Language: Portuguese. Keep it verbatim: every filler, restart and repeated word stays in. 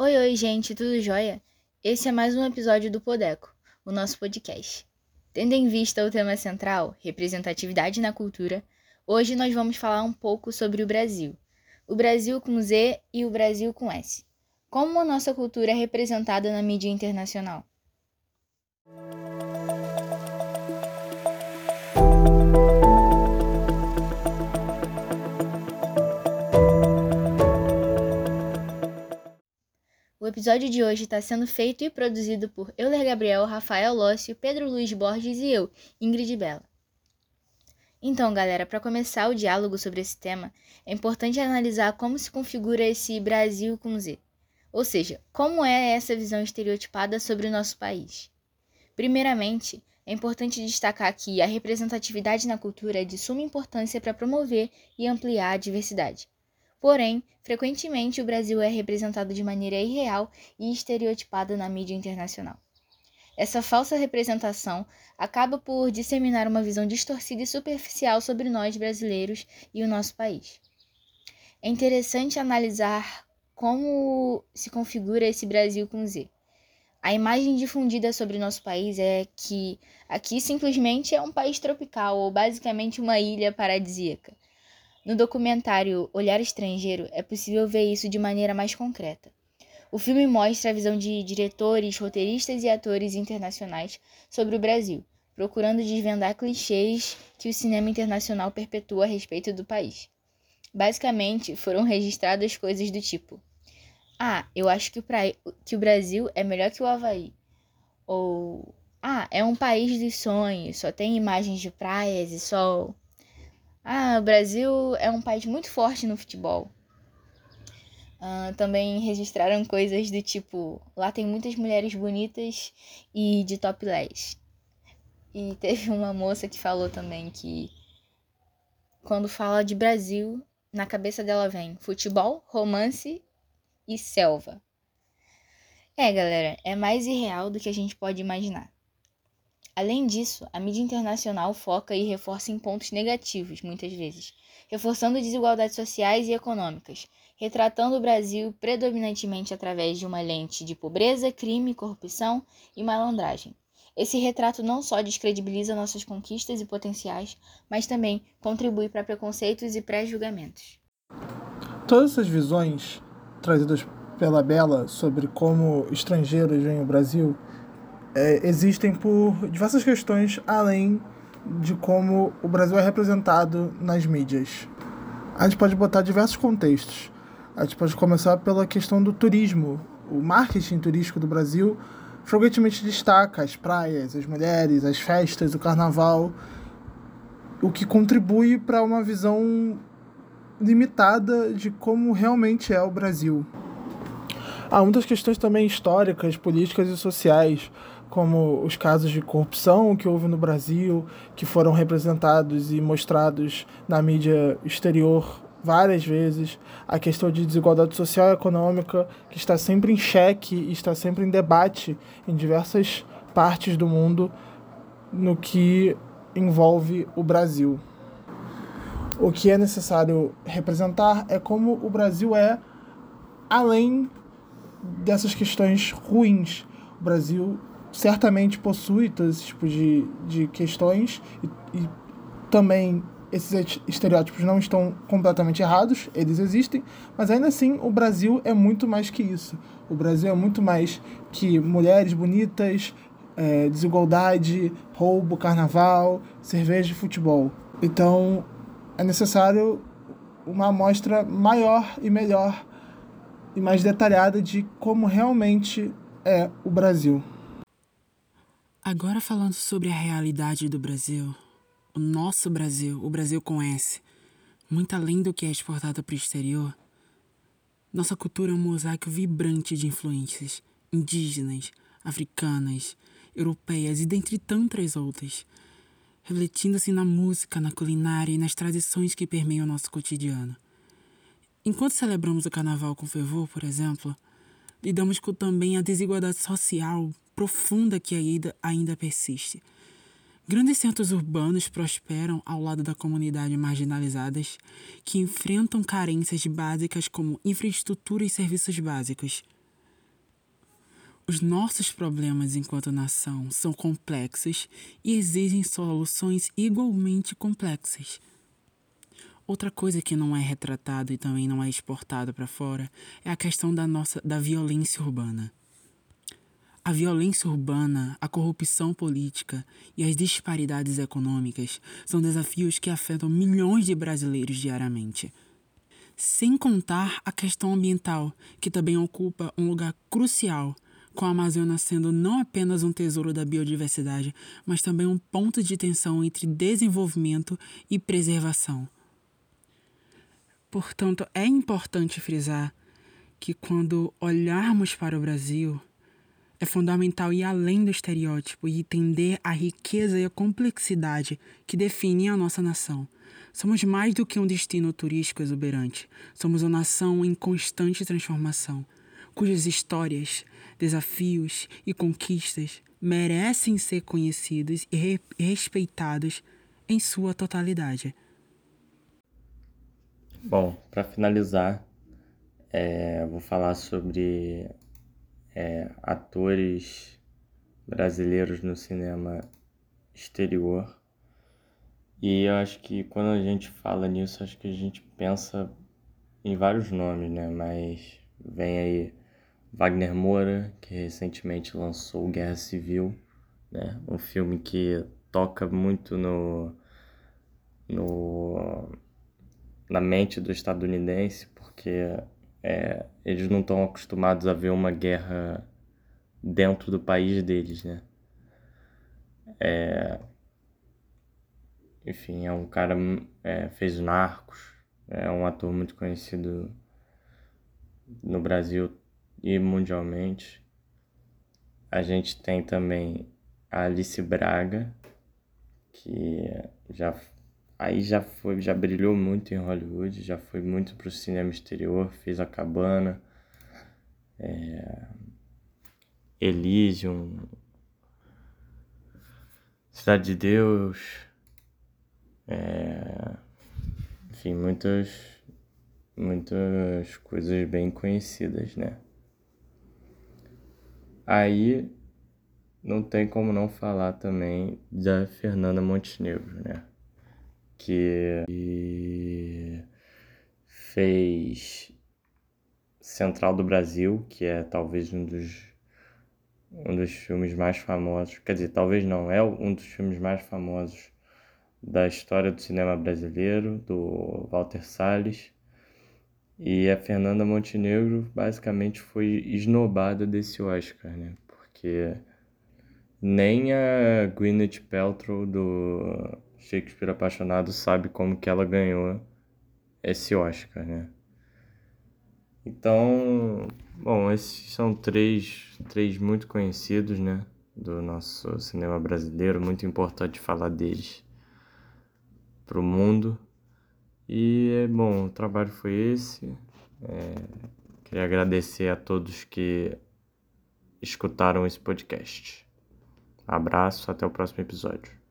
Oi, oi, gente, tudo jóia? Esse é mais um episódio do Podeco, o nosso podcast. Tendo em vista o tema central, representatividade na cultura, hoje nós vamos falar um pouco sobre o Brasil. O Brasil com Z e o Brasil com S. Como a nossa cultura é representada na mídia internacional? O episódio de hoje está sendo feito e produzido por Euler Gabriel, Rafael Lócio, Pedro Luiz Borges e eu, Ingrid Bela. Então, galera, para começar o diálogo sobre esse tema, é importante analisar como se configura esse Brasil com Z. Ou seja, como é essa visão estereotipada sobre o nosso país. Primeiramente, é importante destacar que a representatividade na cultura é de suma importância para promover e ampliar a diversidade. Porém, frequentemente o Brasil é representado de maneira irreal e estereotipada na mídia internacional. Essa falsa representação acaba por disseminar uma visão distorcida e superficial sobre nós brasileiros e o nosso país. É interessante analisar como se configura esse Brasil com Z. A imagem difundida sobre nosso país é que aqui simplesmente é um país tropical ou basicamente uma ilha paradisíaca. No documentário Olhar Estrangeiro, é possível ver isso de maneira mais concreta. O filme mostra a visão de diretores, roteiristas e atores internacionais sobre o Brasil, procurando desvendar clichês que o cinema internacional perpetua a respeito do país. Basicamente, foram registradas coisas do tipo: Ah, eu acho que o, pra... que o Brasil é melhor que o Havaí. Ou, ah, é um país dos sonhos, só tem imagens de praias e sol. Ah, o Brasil é um país muito forte no futebol. Uh, também registraram coisas do tipo: lá tem muitas mulheres bonitas e de topless. E teve uma moça que falou também que quando fala de Brasil, na cabeça dela vem futebol, romance e selva. É, galera, é mais irreal do que a gente pode imaginar. Além disso, a mídia internacional foca e reforça em pontos negativos, muitas vezes, reforçando desigualdades sociais e econômicas, retratando o Brasil predominantemente através de uma lente de pobreza, crime, corrupção e malandragem. Esse retrato não só descredibiliza nossas conquistas e potenciais, mas também contribui para preconceitos e pré-julgamentos. Todas essas visões trazidas pela Bela sobre como estrangeiros veem o Brasil É, existem por diversas questões além de como o Brasil é representado nas mídias. A gente pode botar diversos contextos. A gente pode começar pela questão do turismo. O marketing turístico do Brasil frequentemente destaca as praias, as mulheres, as festas, o carnaval, o que contribui para uma visão limitada de como realmente é o Brasil. Há muitas questões também históricas, políticas e sociais, como os casos de corrupção que houve no Brasil, que foram representados e mostrados na mídia exterior várias vezes, a questão de desigualdade social e econômica, que está sempre em xeque e está sempre em debate em diversas partes do mundo no que envolve o Brasil. O que é necessário representar é como o Brasil é além dessas questões ruins. O Brasil certamente possui todo esse tipo de, de questões e, e também esses estereótipos não estão completamente errados, eles existem, mas ainda assim o Brasil é muito mais que isso. O Brasil é muito mais que mulheres bonitas, é, desigualdade, roubo, carnaval, cerveja e futebol. Então é necessário uma amostra maior e melhor e mais detalhada de como realmente é o Brasil. Agora falando sobre a realidade do Brasil, o nosso Brasil, o Brasil com S, muito além do que é exportado para o exterior, nossa cultura é um mosaico vibrante de influências indígenas, africanas, europeias e dentre tantas outras, refletindo-se na música, na culinária e nas tradições que permeiam o nosso cotidiano. Enquanto celebramos o carnaval com fervor, por exemplo, lidamos com também a desigualdade social profunda que ainda, ainda persiste. Grandes centros urbanos prosperam ao lado da comunidade marginalizadas que enfrentam carências básicas como infraestrutura e serviços básicos. Os nossos problemas enquanto nação são complexos e exigem soluções igualmente complexas. Outra coisa que não é retratado e também não é exportada para fora é a questão da nossa da violência urbana. A violência urbana, a corrupção política e as disparidades econômicas são desafios que afetam milhões de brasileiros diariamente. Sem contar a questão ambiental, que também ocupa um lugar crucial, com a Amazônia sendo não apenas um tesouro da biodiversidade, mas também um ponto de tensão entre desenvolvimento e preservação. Portanto, é importante frisar que quando olharmos para o Brasil, é fundamental ir além do estereótipo e entender a riqueza e a complexidade que definem a nossa nação. Somos mais do que um destino turístico exuberante. Somos uma nação em constante transformação, cujas histórias, desafios e conquistas merecem ser conhecidos e re- respeitados em sua totalidade. Bom, para finalizar, é, vou falar sobre é, atores brasileiros no cinema exterior. E eu acho que quando a gente fala nisso, acho que a gente pensa em vários nomes, né? Mas vem aí Wagner Moura, que recentemente lançou Guerra Civil, né? Um filme que toca muito no, no, na mente do estadunidense, porque é, eles não estão acostumados a ver uma guerra dentro do país deles, né? É, enfim, é um cara, é, fez Narcos, é um ator muito conhecido no Brasil e mundialmente. A gente tem também a Alice Braga, que já aí já foi, já brilhou muito em Hollywood, já foi muito pro cinema exterior, fez A Cabana, é, Elysium, Cidade de Deus, é, enfim, muitas, muitas coisas bem conhecidas, né? Aí não tem como não falar também da Fernanda Montenegro, né? Que fez Central do Brasil, que é talvez um dos, um dos filmes mais famosos, quer dizer, talvez não, é um dos filmes mais famosos da história do cinema brasileiro, do Walter Salles. E a Fernanda Montenegro basicamente foi esnobada desse Oscar, né? Porque nem a Gwyneth Paltrow do Shakespeare Apaixonado sabe como que ela ganhou esse Oscar, né? Então, bom, esses são três, três muito conhecidos, né? Do nosso cinema brasileiro, muito importante falar deles pro mundo. E, bom, o trabalho foi esse. É, queria agradecer a todos que escutaram esse podcast. Abraço, até o próximo episódio.